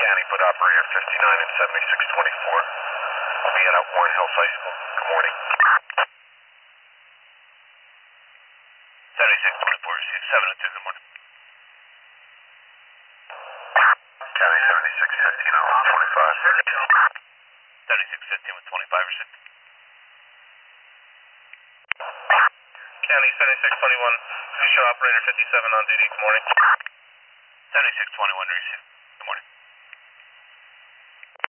County, but operator 59 and 7624. I'll be at Warren Hills High School. Good morning. 7624, 702, good morning. County 7615 on 25. 7615 with 25 or 6. County 7621, show operator 57 on duty. Good morning. 7621, receive. Good morning.